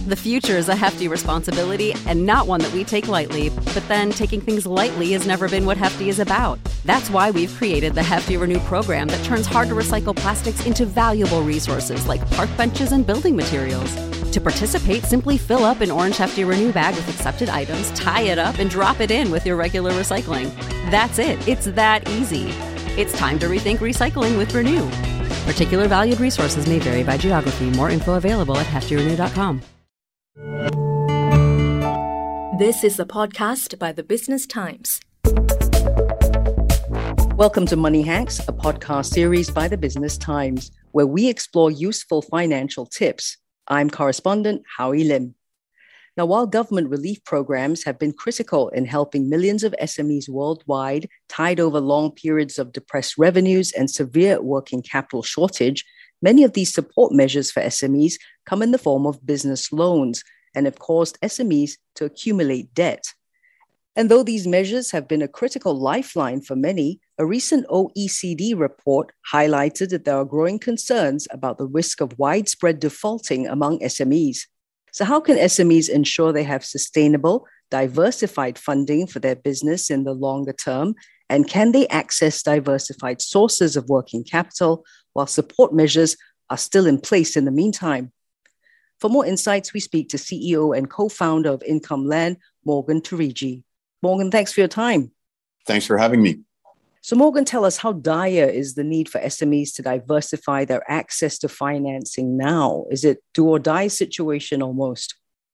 The future is a hefty responsibility and not one that we take lightly, but then taking things lightly has never been what Hefty is about. That's why we've created the Hefty Renew program that turns hard-to-recycle plastics into valuable resources like park benches and building materials. To participate, simply fill up an orange Hefty Renew bag with accepted items, tie it up, and drop it in with your regular recycling. That's it. It's that easy. It's time to rethink recycling with Renew. Particular valued resources may vary by geography. More info available at heftyrenew.com. This is a podcast by the Business Times. Welcome to Money Hacks, a podcast series by the Business Times, where we explore useful financial tips. I'm correspondent Howie Lim. Now, while government relief programs have been critical in helping millions of SMEs worldwide tide over long periods of depressed revenues and severe working capital shortage, many of these support measures for SMEs come in the form of business loans and have caused SMEs to accumulate debt. And though these measures have been a critical lifeline for many, a recent OECD report highlighted that there are growing concerns about the risk of widespread defaulting among SMEs. So how can SMEs ensure they have sustainable, diversified funding for their business in the longer term? And can they access diversified sources of working capital while support measures are still in place in the meantime? For more insights, we speak to CEO and co-founder of Income Land, Morgan Terigi. Morgan, thanks for your time. Thanks for having me. So Morgan, tell us, how dire is the need for SMEs to diversify their access to financing now? Is it do or die situation almost?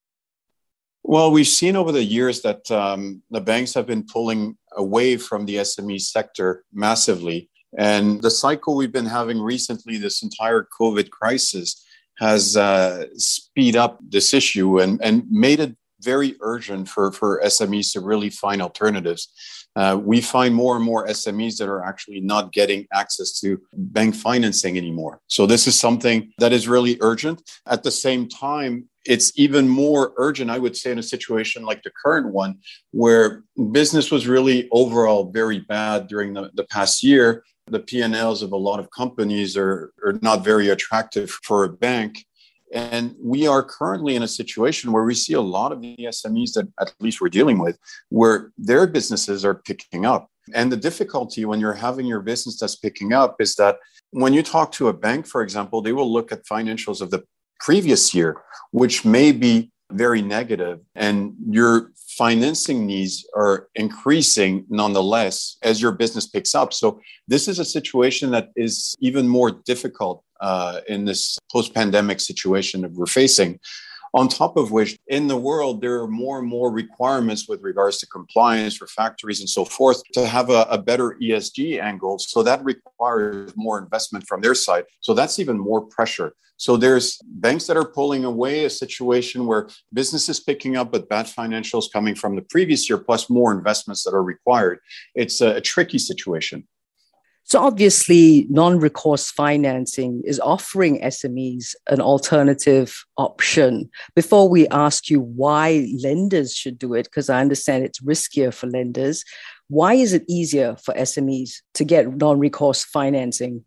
Well, we've seen over the years that the banks have been pulling away from the SME sector massively. And the cycle we've been having recently, this entire COVID crisis, has speed up this issue and made it very urgent for SMEs to really find alternatives. We find more and more SMEs that are actually not getting access to bank financing anymore. So this is something that is really urgent. At the same time, it's even more urgent, I would say, in a situation like the current one, where business was really overall very bad during the past year. The P&Ls of a lot of companies are not very attractive for a bank. And we are currently in a situation where we see a lot of the SMEs that at least we're dealing with, where their businesses are picking up. And the difficulty when you're having your business that's picking up is that when you talk to a bank, for example, they will look at financials of the previous year, which may be very negative, and your financing needs are increasing nonetheless as your business picks up. So this is a situation that is even more difficult in this post-pandemic situation that we're facing. On top of which, in the world, there are more and more requirements with regards to compliance for factories and so forth to have a better ESG angle. So that requires more investment from their side. So that's even more pressure. So there's banks that are pulling away, a situation where business is picking up, but bad financials coming from the previous year, plus more investments that are required. It's a tricky situation. So obviously, non-recourse financing is offering SMEs an alternative option. Before we ask you why lenders should do it, because I understand it's riskier for lenders, why is it easier for SMEs to get non-recourse financing?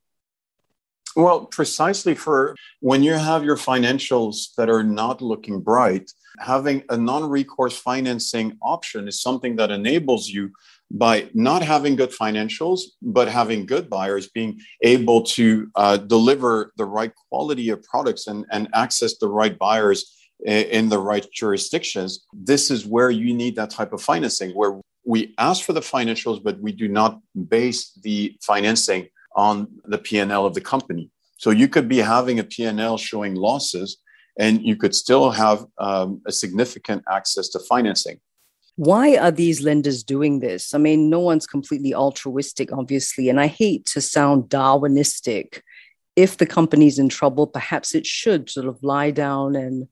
Well, precisely for when you have your financials that are not looking bright, having a non-recourse financing option is something that enables you, by not having good financials, but having good buyers, being able to deliver the right quality of products and access the right buyers in the right jurisdictions. This is where you need that type of financing, where we ask for the financials, but we do not base the financing on the P&L of the company. So you could be having a P&L showing losses, and you could still have a significant access to financing. Why are these lenders doing this? I mean, no one's completely altruistic, obviously, and I hate to sound Darwinistic. If the company's in trouble, perhaps it should sort of lie down and...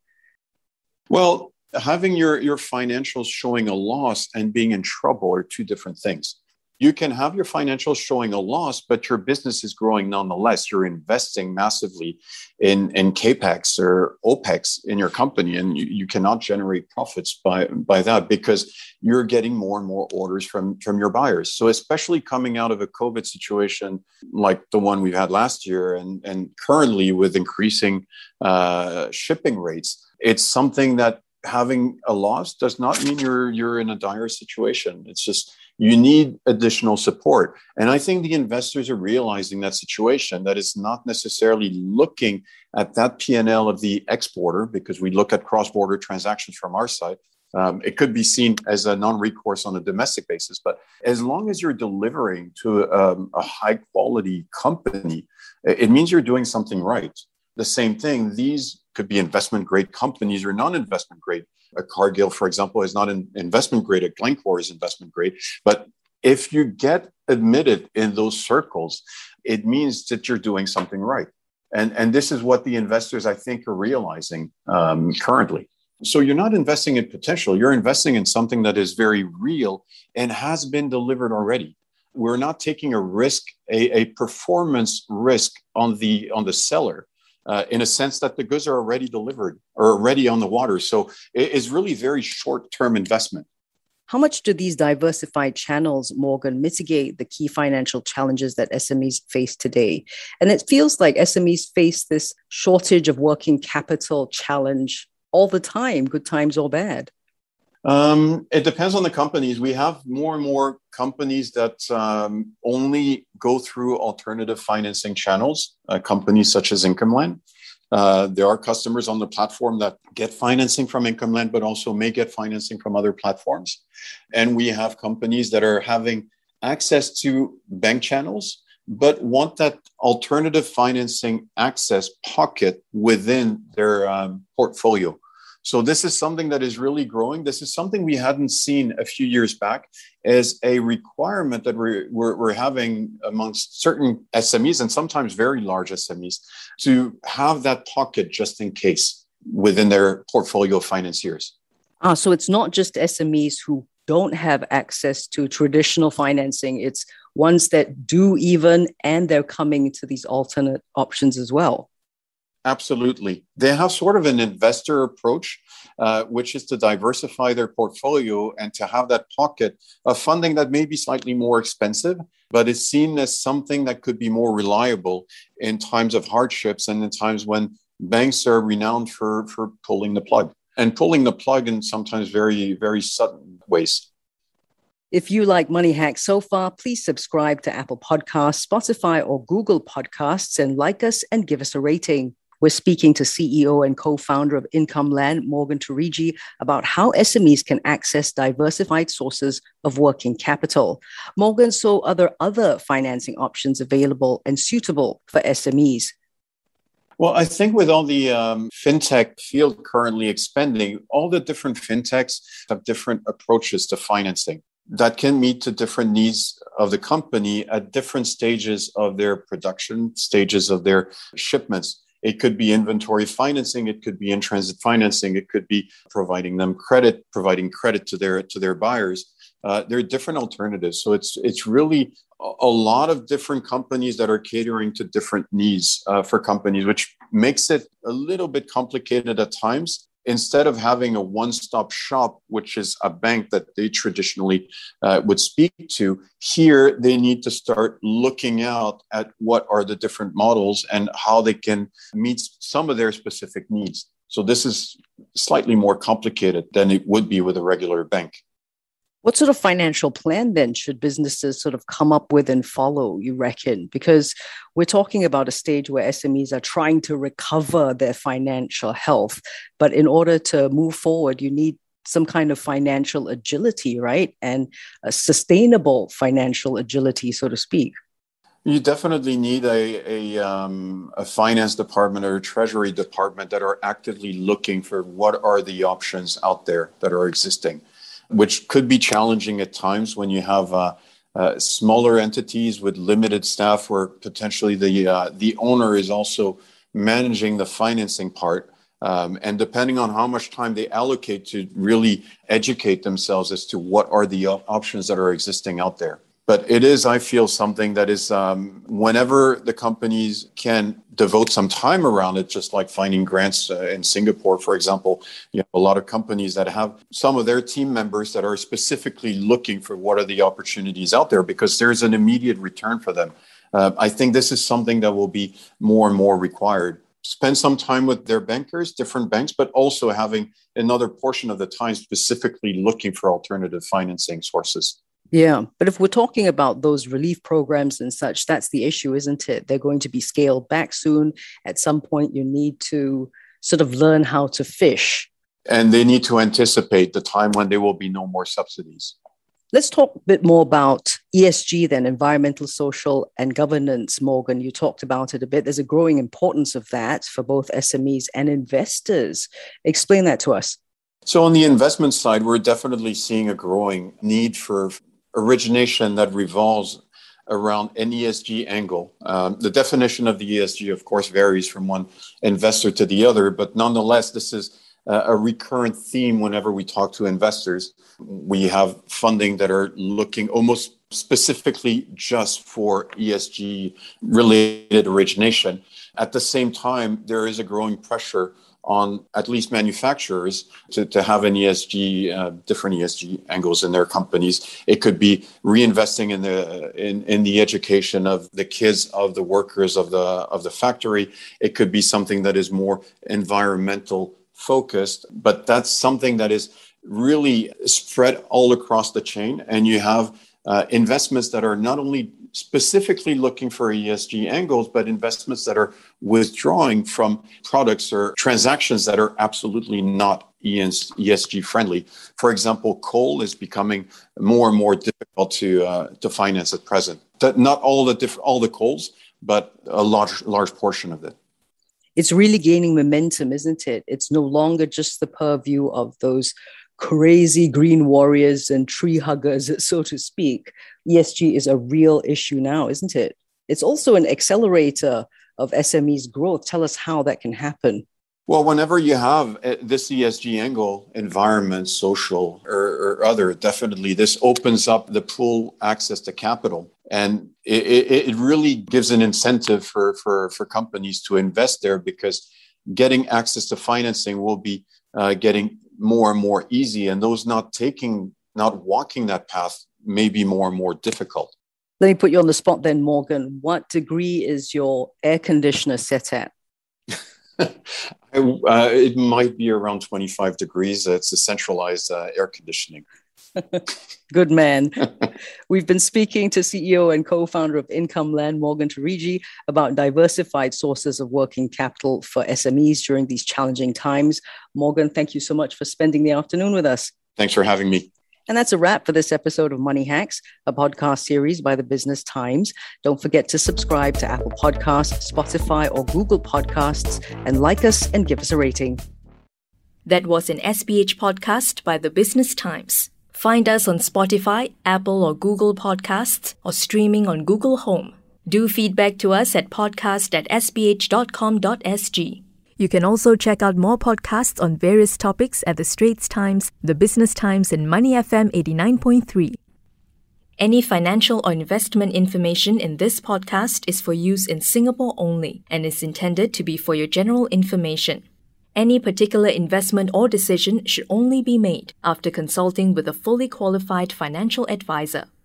Well, having your financials showing a loss and being in trouble are two different things. You can have your financials showing a loss, but your business is growing nonetheless. You're investing massively in CAPEX or OPEX in your company, and you cannot generate profits by that because you're getting more and more orders from your buyers. So especially coming out of a COVID situation like the one we've had last year and currently with increasing shipping rates, it's something that having a loss does not mean you're in a dire situation. It's just you need additional support. And I think the investors are realizing that situation, that is not necessarily looking at that P&L of the exporter, because we look at cross-border transactions from our side. It could be seen as a non-recourse on a domestic basis. But as long as you're delivering to a high-quality company, it means you're doing something right. The same thing, these could be investment-grade companies or non-investment grade. A Cargill, for example, is not an investment grade. A Glencore is investment grade. But if you get admitted in those circles, it means that you're doing something right. And this is what the investors, I think, are realizing currently. So you're not investing in potential. You're investing in something that is very real and has been delivered already. We're not taking a risk, a performance risk on the seller. In a sense that the goods are already delivered or already on the water. So it is really very short-term investment. How much do these diversified channels, Morgan, mitigate the key financial challenges that SMEs face today? And it feels like SMEs face this shortage of working capital challenge all the time, good times or bad. It depends on the companies. We have more and more companies that only go through alternative financing channels, companies such as IncomeLand. There are customers on the platform that get financing from IncomeLand, but also may get financing from other platforms. And we have companies that are having access to bank channels, but want that alternative financing access pocket within their portfolio. So this is something that is really growing. This is something we hadn't seen a few years back as a requirement that we're having amongst certain SMEs and sometimes very large SMEs to have that pocket just in case within their portfolio financiers. So it's not just SMEs who don't have access to traditional financing. It's ones that do even, and they're coming to these alternate options as well. Absolutely. They have sort of an investor approach, which is to diversify their portfolio and to have that pocket of funding that may be slightly more expensive, but is seen as something that could be more reliable in times of hardships and in times when banks are renowned for pulling the plug in sometimes very, very sudden ways. If you like Money Hacks so far, please subscribe to Apple Podcasts, Spotify, or Google Podcasts and like us and give us a rating. We're speaking to CEO and co-founder of IncomeLand, Morgan Torrigi, about how SMEs can access diversified sources of working capital. Morgan, so are there other financing options available and suitable for SMEs? Well, I think with all the fintech field currently expanding, all the different fintechs have different approaches to financing that can meet the different needs of the company at different stages of their production, stages of their shipments. It could be inventory financing. It could be in-transit financing. It could be providing them credit, providing credit to their buyers. There are different alternatives. So it's really a lot of different companies that are catering to different needs for companies, which makes it a little bit complicated at times. Instead of having a one-stop shop, which is a bank that they traditionally would speak to, here they need to start looking out at what are the different models and how they can meet some of their specific needs. So this is slightly more complicated than it would be with a regular bank. What sort of financial plan then should businesses sort of come up with and follow, you reckon? Because we're talking about a stage where SMEs are trying to recover their financial health. But in order to move forward, you need some kind of financial agility, right? And a sustainable financial agility, so to speak. You definitely need a finance department or a treasury department that are actively looking for what are the options out there that are existing, which could be challenging at times when you have smaller entities with limited staff where potentially the owner is also managing the financing part. And depending on how much time they allocate to really educate themselves as to what are the options that are existing out there. But it is, I feel, something that is whenever the companies can devote some time around it, just like finding grants in Singapore, for example, a lot of companies that have some of their team members that are specifically looking for what are the opportunities out there because there's an immediate return for them. I think this is something that will be more and more required. Spend some time with their bankers, different banks, but also having another portion of the time specifically looking for alternative financing sources. Yeah, but if we're talking about those relief programs and such, that's the issue, isn't it? They're going to be scaled back soon. At some point, you need to sort of learn how to fish. And they need to anticipate the time when there will be no more subsidies. Let's talk a bit more about ESG then, environmental, social, and governance. Morgan, you talked about it a bit. There's a growing importance of that for both SMEs and investors. Explain that to us. So on the investment side, we're definitely seeing a growing need for origination that revolves around an ESG angle. The definition of the ESG, of course, varies from one investor to the other, but nonetheless, this is a recurrent theme whenever we talk to investors. We have funding that are looking almost specifically just for ESG related origination. At the same time, there is a growing pressure on at least manufacturers to have an ESG, different ESG angles in their companies. It could be reinvesting in the education of the kids, of the workers of the factory. It could be something that is more environmental focused, but that's something that is really spread all across the chain. And you have investments that are not only specifically looking for ESG angles, but investments that are withdrawing from products or transactions that are absolutely not ESG friendly. For example, coal is becoming more and more difficult to finance at present. Not all the coals, but a large portion of it. It's really gaining momentum, isn't it? It's no longer just the purview of those crazy green warriors and tree huggers, so to speak. ESG is a real issue now, isn't it? It's also an accelerator of SMEs' growth. Tell us how that can happen. Well, whenever you have this ESG angle, environment, social, or other, definitely this opens up the pool access to capital. And it really gives an incentive for companies to invest there because getting access to financing will be getting more and more easy. And those not walking that path may be more and more difficult. Let me put you on the spot then, Morgan. What degree is your air conditioner set at? It might be around 25 degrees. It's a centralized air conditioning. Good man. We've been speaking to CEO and co-founder of Income Land, Morgan Terigi, about diversified sources of working capital for SMEs during these challenging times. Morgan, thank you so much for spending the afternoon with us. Thanks for having me. And that's a wrap for this episode of Money Hacks, a podcast series by the Business Times. Don't forget to subscribe to Apple Podcasts, Spotify, or Google Podcasts, and like us and give us a rating. That was an SPH podcast by the Business Times. Find us on Spotify, Apple or Google Podcasts, or streaming on Google Home. Do feedback to us at podcast@sph.com.sg. You can also check out more podcasts on various topics at The Straits Times, The Business Times, and Money FM 89.3. Any financial or investment information in this podcast is for use in Singapore only and is intended to be for your general information. Any particular investment or decision should only be made after consulting with a fully qualified financial advisor.